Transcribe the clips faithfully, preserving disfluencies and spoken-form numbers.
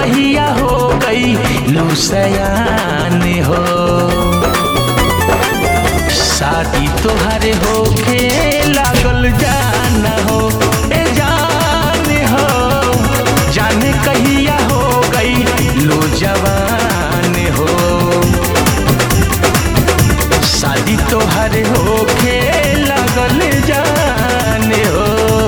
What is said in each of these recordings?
कहिया हो गई लुसयान हो। शादी तोहरे होके लागल जान हो ए जान हो। जाने कहिया हो गई लो जवान हो। शादी तोहरे होके लागल जान हो।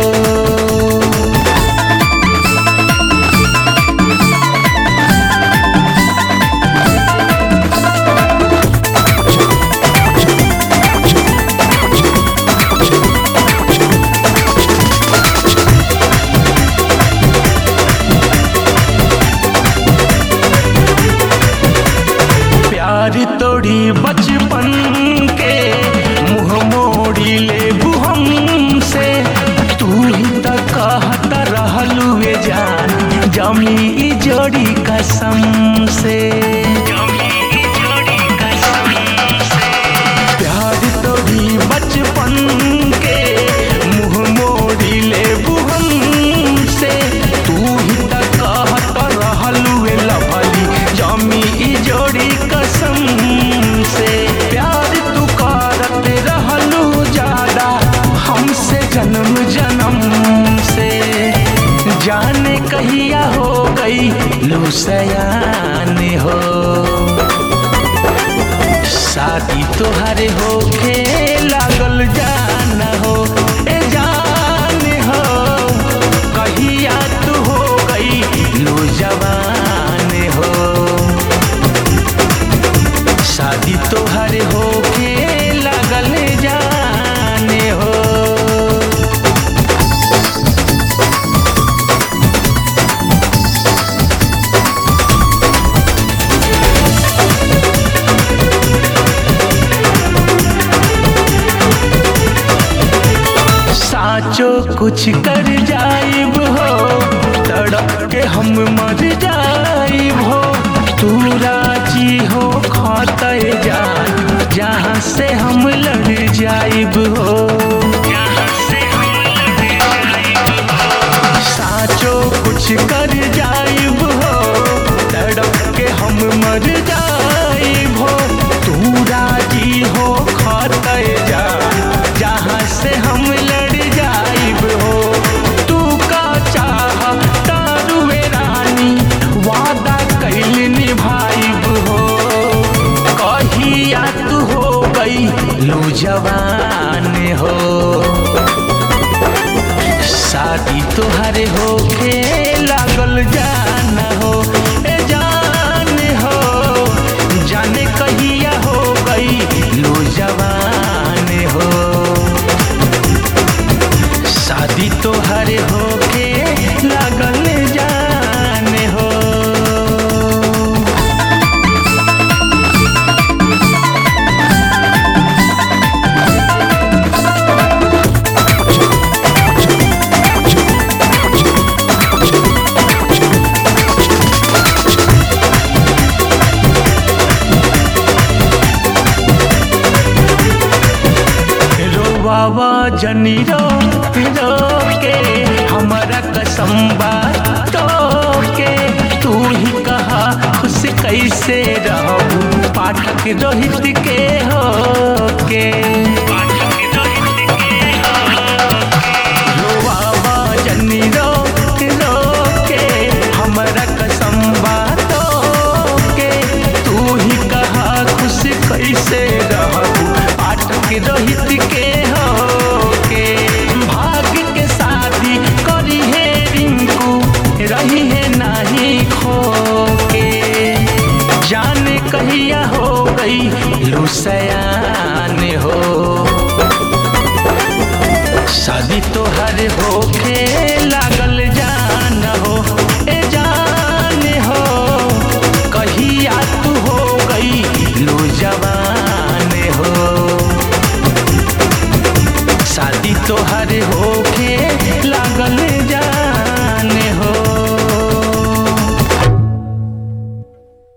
प्यार तोड़ी बचपन के मुँह मोड़ी ले हमसे। तू ही तो कहता रहलुए जान जमी ई जोड़ी कसम से। प्यार तोड़ी बचपन के मुँह मोड़ी ले हमसे। तू ही तो कहता रहलुए लभली जमी ई जोड़ी कसम से। प्यार तू करत रहलू ज्यादा हमसे जन्म जन्म से। जाने कहिया हो गई लुसयान हो। शादी तोहरे होके लागल जान हो ए जान हो। कहिया तू हो गई लो जवान हो। शादी तोहरे होके लागल जान हो। साचो कुछ कर जाइब हो तड़प के हम मर जाइब हो। तू राजी हो खाते जान जहाँ से हम लड़ जाइब हो। साचो कुछ कर जाइब हो तड़प के हम मर जाइब हो। तू राजी हो खाते जान जहाँ से हम लड़ जाइब हो। तू का चाह तारुए रानी वादा कैल निभाइब हो। कहिया तू हो गई लो जवान हो। शादी तोहरे होके लागल जान हो ए जान हो। जाने कहिया हो गई लो जवान हो। शादी तोहरे होके लागल जान हो। बाबा जनी रो रो के हमारा कसम बातो के। तू ही कहा खुश कैसे रहूं पाठक रोहित के हो के। रो बाबा जनी रो रो के हमारा कसम बातो के। तू ही कहा खुश कैसे रहूं पाठक रोहित के रही है नहीं खो के। जाने कहिया हो गई लुसयान हो। शादी तोहरे होके लागल जान हो ए जान हो। कहिया तू हो गई लो जवान हो। शादी तोहरे होके लागल